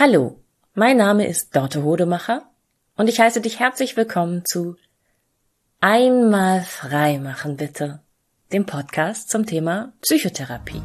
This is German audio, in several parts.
Hallo, mein Name ist Dorte Hodemacher und ich heiße dich herzlich willkommen zu Einmal frei machen bitte, dem Podcast zum Thema Psychotherapie.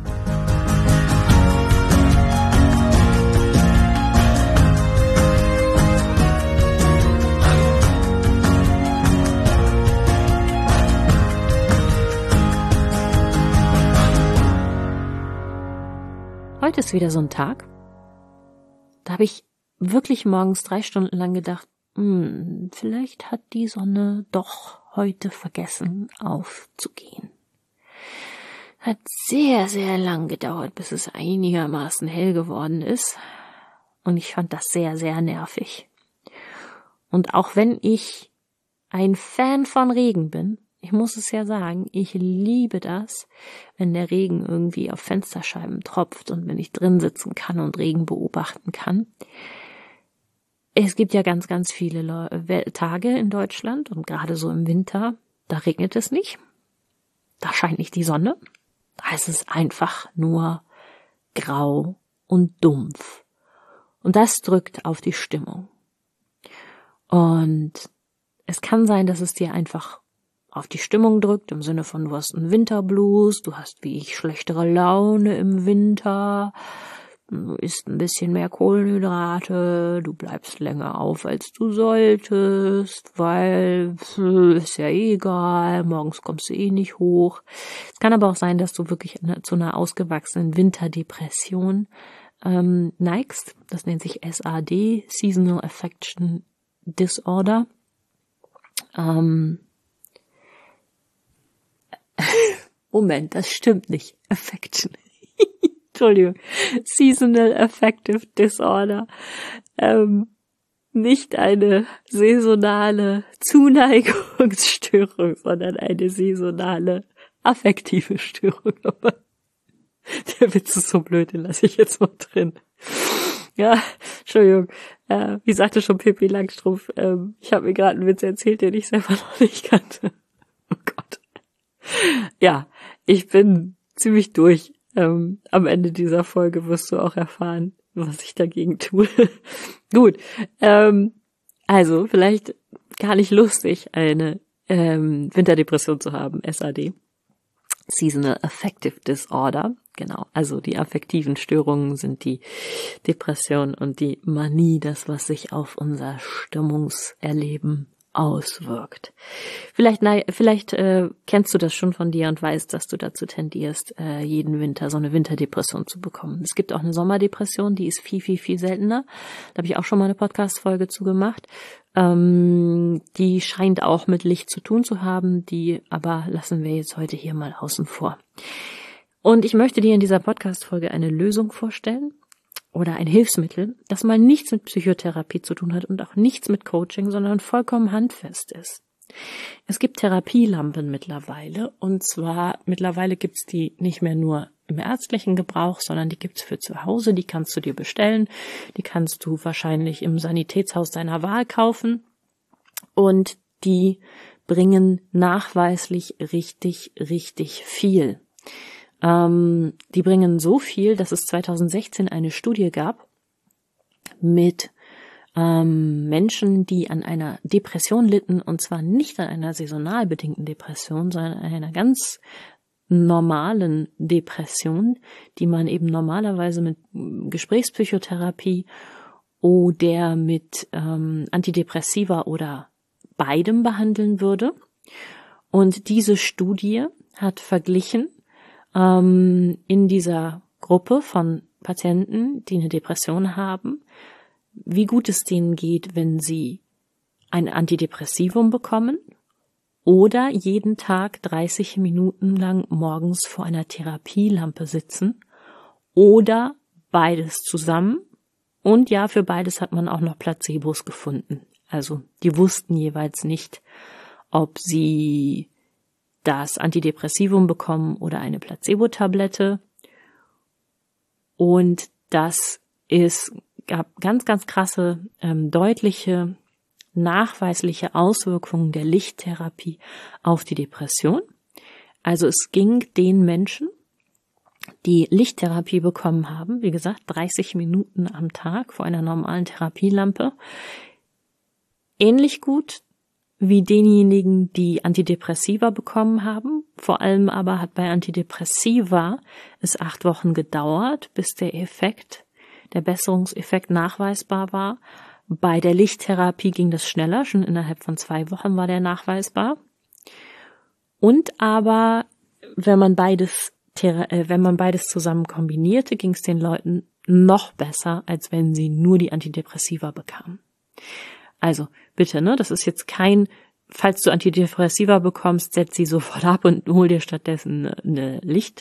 Heute ist wieder so ein Tag, da habe ich wirklich morgens 3 Stunden lang gedacht, vielleicht hat die Sonne doch heute vergessen aufzugehen. Hat sehr, sehr lang gedauert, bis es einigermaßen hell geworden ist. Und ich fand das sehr, sehr nervig. Und auch wenn ich ein Fan von Regen bin, ich muss es ja sagen, ich liebe das, wenn der Regen irgendwie auf Fensterscheiben tropft und wenn ich drin sitzen kann und Regen beobachten kann. Es gibt ja ganz, ganz viele Tage in Deutschland und gerade so im Winter, da regnet es nicht, da scheint nicht die Sonne, da ist es einfach nur grau und dumpf. Und das drückt auf die Stimmung. Und es kann sein, dass es dir einfach auf die Stimmung drückt, im Sinne von, du hast einen Winterblues, du hast wie ich schlechtere Laune im Winter, du isst ein bisschen mehr Kohlenhydrate, du bleibst länger auf, als du solltest, weil ist ja egal, morgens kommst du eh nicht hoch. Es kann aber auch sein, dass du wirklich zu einer ausgewachsenen Winterdepression neigst. Das nennt sich SAD, Seasonal Affective Disorder. Moment, das stimmt nicht. Affection. Entschuldigung. Seasonal Affective Disorder. Nicht eine saisonale Zuneigungsstörung, sondern eine saisonale affektive Störung. Aber der Witz ist so blöd, den lasse ich jetzt mal drin. Ja, Entschuldigung. Wie sagte schon Pippi Langstrumpf, ich habe mir gerade einen Witz erzählt, den ich selber noch nicht kannte. Oh Gott. Ja, ich bin ziemlich durch. Am Ende dieser Folge wirst du auch erfahren, was ich dagegen tue. Gut, also vielleicht gar nicht lustig, eine Winterdepression zu haben, SAD. Seasonal Affective Disorder, genau. Also die affektiven Störungen sind die Depression und die Manie, das, was sich auf unser Stimmungserleben auswirkt. Vielleicht kennst du das schon von dir und weißt, dass du dazu tendierst, jeden Winter so eine Winterdepression zu bekommen. Es gibt auch eine Sommerdepression, die ist viel, viel, viel seltener. Da habe ich auch schon mal eine Podcast-Folge zu gemacht. Die scheint auch mit Licht zu tun zu haben, die aber lassen wir jetzt heute hier mal außen vor. Und ich möchte dir in dieser Podcast-Folge eine Lösung vorstellen oder ein Hilfsmittel, das mal nichts mit Psychotherapie zu tun hat und auch nichts mit Coaching, sondern vollkommen handfest ist. Es gibt Therapielampen mittlerweile, und zwar mittlerweile gibt's die nicht mehr nur im ärztlichen Gebrauch, sondern die gibt's für zu Hause, die kannst du dir bestellen, die kannst du wahrscheinlich im Sanitätshaus deiner Wahl kaufen und die bringen nachweislich richtig, richtig viel. Die bringen so viel, dass es 2016 eine Studie gab mit Menschen, die an einer Depression litten, und zwar nicht an einer saisonal bedingten Depression, sondern an einer ganz normalen Depression, die man eben normalerweise mit Gesprächspsychotherapie oder mit Antidepressiva oder beidem behandeln würde. Und diese Studie hat verglichen in dieser Gruppe von Patienten, die eine Depression haben, wie gut es denen geht, wenn sie ein Antidepressivum bekommen oder jeden Tag 30 Minuten lang morgens vor einer Therapielampe sitzen oder beides zusammen. Und ja, für beides hat man auch noch Placebos gefunden. Also die wussten jeweils nicht, ob sie das Antidepressivum bekommen oder eine Placebo-Tablette. Und das gab ganz, ganz krasse, deutliche, nachweisliche Auswirkungen der Lichttherapie auf die Depression. Also es ging den Menschen, die Lichttherapie bekommen haben, wie gesagt, 30 Minuten am Tag vor einer normalen Therapielampe, ähnlich gut wie denjenigen, die Antidepressiva bekommen haben. Vor allem aber hat bei Antidepressiva es 8 Wochen gedauert, bis der Besserungseffekt nachweisbar war. Bei der Lichttherapie ging das schneller, schon innerhalb von 2 Wochen war der nachweisbar. Und aber, wenn man beides zusammen kombinierte, ging es den Leuten noch besser, als wenn sie nur die Antidepressiva bekamen. Also bitte, das ist jetzt kein, falls du Antidepressiva bekommst, setz sie sofort ab und hol dir stattdessen eine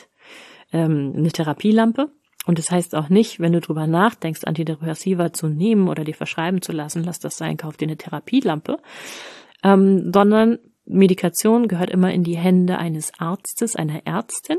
Therapielampe. Und das heißt auch nicht, wenn du drüber nachdenkst, Antidepressiva zu nehmen oder dir verschreiben zu lassen, lass das sein, kauf dir eine Therapielampe, sondern Medikation gehört immer in die Hände eines Arztes, einer Ärztin.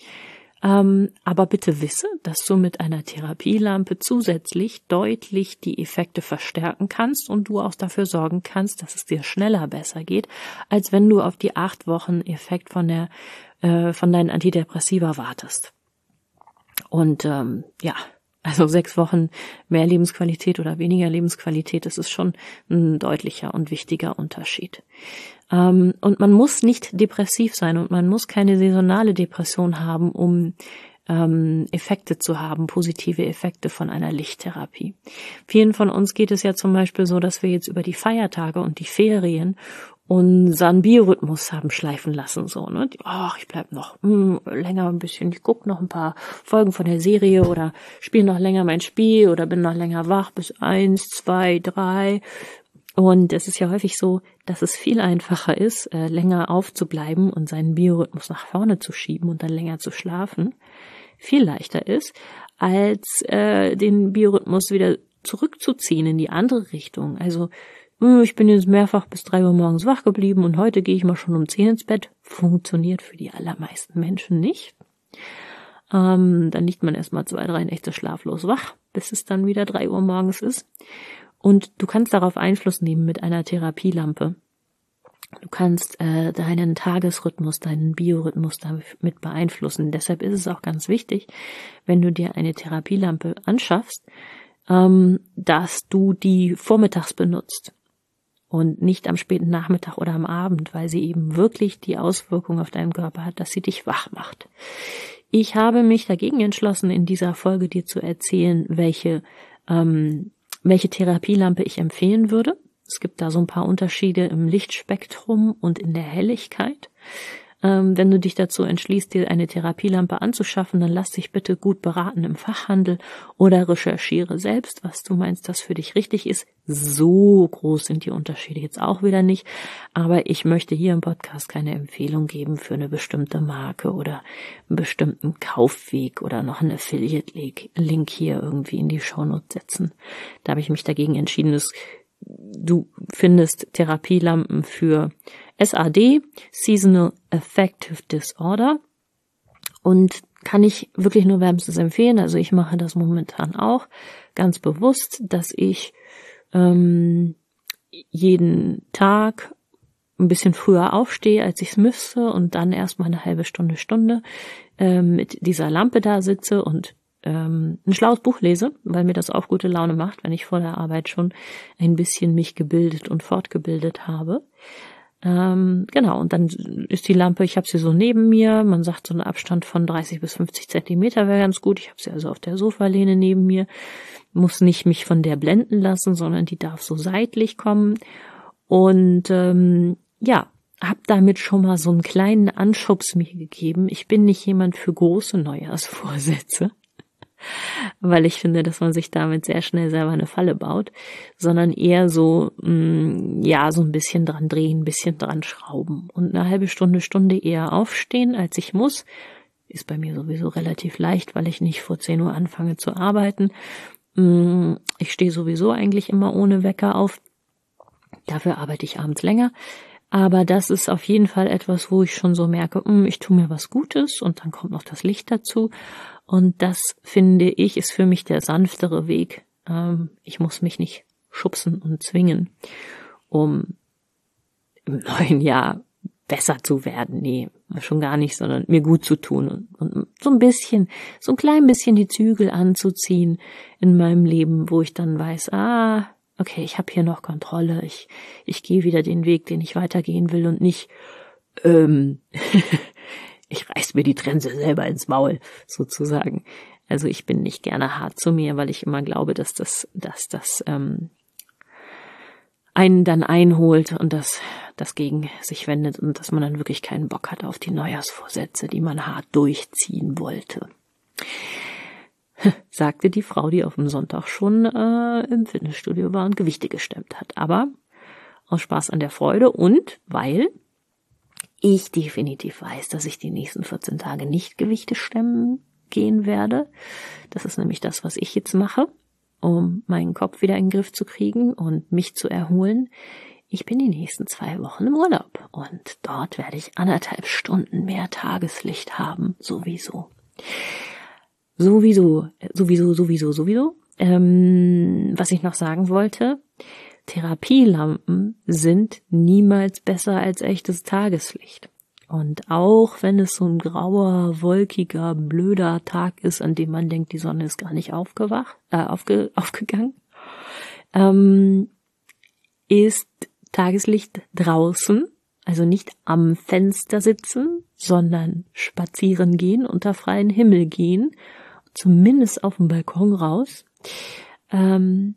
Aber bitte wisse, dass du mit einer Therapielampe zusätzlich deutlich die Effekte verstärken kannst und du auch dafür sorgen kannst, dass es dir schneller besser geht, als wenn du auf die 8 Wochen Effekt von deinen Antidepressiva wartest. Und also 6 Wochen mehr Lebensqualität oder weniger Lebensqualität, das ist schon ein deutlicher und wichtiger Unterschied. Und man muss nicht depressiv sein und man muss keine saisonale Depression haben, um Effekte zu haben, positive Effekte von einer Lichttherapie. Vielen von uns geht es ja zum Beispiel so, dass wir jetzt über die Feiertage und die Ferien unseren Biorhythmus haben schleifen lassen, ich bleib noch länger ein bisschen, ich gucke noch ein paar Folgen von der Serie oder spiele noch länger mein Spiel oder bin noch länger wach bis 1, 2, 3. Und es ist ja häufig so, dass es viel einfacher ist, länger aufzubleiben und seinen Biorhythmus nach vorne zu schieben und dann länger zu schlafen. Viel leichter ist, als den Biorhythmus wieder zurückzuziehen in die andere Richtung. Also ich bin jetzt mehrfach bis 3 Uhr morgens wach geblieben und heute gehe ich mal schon um 10 ins Bett. Funktioniert für die allermeisten Menschen nicht. Dann liegt man erstmal 2, 3 Nächte schlaflos wach, bis es dann wieder 3 Uhr morgens ist. Und du kannst darauf Einfluss nehmen mit einer Therapielampe. Du kannst deinen Tagesrhythmus, deinen Biorhythmus damit beeinflussen. Deshalb ist es auch ganz wichtig, wenn du dir eine Therapielampe anschaffst, dass du die vormittags benutzt und nicht am späten Nachmittag oder am Abend, weil sie eben wirklich die Auswirkung auf deinen Körper hat, dass sie dich wach macht. Ich habe mich dagegen entschlossen, in dieser Folge dir zu erzählen, welche Therapielampe ich empfehlen würde. Es gibt da so ein paar Unterschiede im Lichtspektrum und in der Helligkeit. Wenn du dich dazu entschließt, dir eine Therapielampe anzuschaffen, dann lass dich bitte gut beraten im Fachhandel oder recherchiere selbst, was du meinst, das für dich richtig ist. So groß sind die Unterschiede jetzt auch wieder nicht, aber ich möchte hier im Podcast keine Empfehlung geben für eine bestimmte Marke oder einen bestimmten Kaufweg oder noch einen Affiliate-Link hier irgendwie in die Shownotes setzen. Da habe ich mich dagegen entschieden, du findest Therapielampen für SAD, Seasonal Affective Disorder, und kann ich wirklich nur wärmstens empfehlen. Also ich mache das momentan auch ganz bewusst, dass ich jeden Tag ein bisschen früher aufstehe, als ich es müsste, und dann erstmal eine halbe Stunde mit dieser Lampe da sitze und ein schlaues Buch lese, weil mir das auch gute Laune macht, wenn ich vor der Arbeit schon ein bisschen mich gebildet und fortgebildet habe. Genau, und dann ist die Lampe, ich habe sie so neben mir, man sagt so einen Abstand von 30 bis 50 Zentimeter wäre ganz gut. Ich habe sie also auf der Sofalehne neben mir, muss nicht mich von der blenden lassen, sondern die darf so seitlich kommen. Und habe damit schon mal so einen kleinen Anschubs mir gegeben. Ich bin nicht jemand für große Neujahrsvorsätze, weil ich finde, dass man sich damit sehr schnell selber eine Falle baut, sondern eher so, so ein bisschen dran drehen, ein bisschen dran schrauben und eine halbe Stunde eher aufstehen, als ich muss. Ist bei mir sowieso relativ leicht, weil ich nicht vor 10 Uhr anfange zu arbeiten. Ich stehe sowieso eigentlich immer ohne Wecker auf. Dafür arbeite ich abends länger. Aber das ist auf jeden Fall etwas, wo ich schon so merke, ich tue mir was Gutes, und dann kommt noch das Licht dazu. Und das, finde ich, ist für mich der sanftere Weg. Ich muss mich nicht schubsen und zwingen, um im neuen Jahr besser zu werden, nee, schon gar nicht, sondern mir gut zu tun und so ein klein bisschen die Zügel anzuziehen in meinem Leben, wo ich dann weiß, okay, ich habe hier noch Kontrolle, ich gehe wieder den Weg, den ich weitergehen will und nicht, ich reiß mir die Trense selber ins Maul, sozusagen. Also ich bin nicht gerne hart zu mir, weil ich immer glaube, dass das einen dann einholt und das gegen sich wendet und dass man dann wirklich keinen Bock hat auf die Neujahrsvorsätze, die man hart durchziehen wollte. Sagte die Frau, die auf dem Sonntag schon im Fitnessstudio war und Gewichte gestemmt hat. Aber aus Spaß an der Freude und weil ich definitiv weiß, dass ich die nächsten 14 Tage nicht Gewichte stemmen gehen werde. Das ist nämlich das, was ich jetzt mache, um meinen Kopf wieder in den Griff zu kriegen und mich zu erholen. Ich bin die nächsten 2 Wochen im Urlaub und dort werde ich 1,5 Stunden mehr Tageslicht haben, sowieso. Was ich noch sagen wollte, Therapielampen sind niemals besser als echtes Tageslicht. Und auch wenn es so ein grauer, wolkiger, blöder Tag ist, an dem man denkt, die Sonne ist gar nicht aufgegangen, ist Tageslicht draußen, also nicht am Fenster sitzen, sondern spazieren gehen, unter freien Himmel gehen, zumindest auf dem Balkon raus, die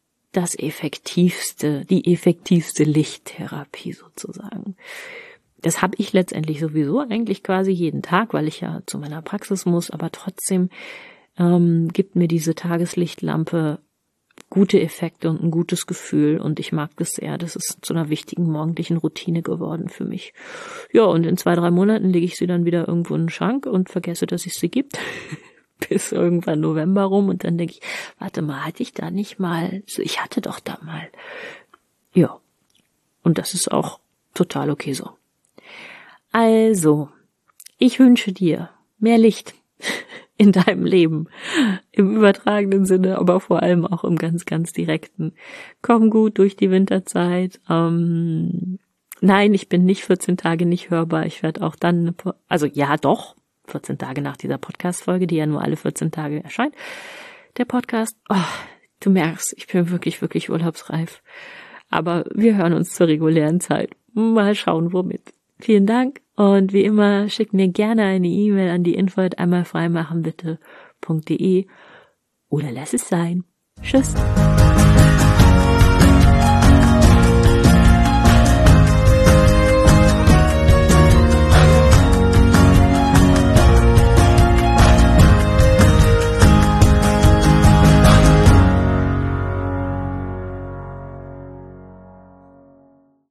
effektivste Lichttherapie sozusagen. Das habe ich letztendlich sowieso eigentlich quasi jeden Tag, weil ich ja zu meiner Praxis muss, aber trotzdem gibt mir diese Tageslichtlampe gute Effekte und ein gutes Gefühl und ich mag das sehr. Das ist zu einer wichtigen morgendlichen Routine geworden für mich. Ja, und in 2-3 Monaten lege ich sie dann wieder irgendwo in den Schrank und vergesse, dass es sie gibt. Bis irgendwann November rum und dann denke ich, warte mal, hatte ich da nicht mal, ich hatte doch da mal. Ja, und das ist auch total okay so. Also, ich wünsche dir mehr Licht in deinem Leben, im übertragenen Sinne, aber vor allem auch im ganz, ganz direkten. Komm gut durch die Winterzeit. Nein, ich bin nicht 14 Tage nicht hörbar. Ich werde auch dann, 14 Tage nach dieser Podcast-Folge, die ja nur alle 14 Tage erscheint. Der Podcast, du merkst, ich bin wirklich, wirklich urlaubsreif. Aber wir hören uns zur regulären Zeit. Mal schauen, womit. Vielen Dank und wie immer, schick mir gerne eine E-Mail an die info@einmalfreimachenbitte.de oder lass es sein. Tschüss.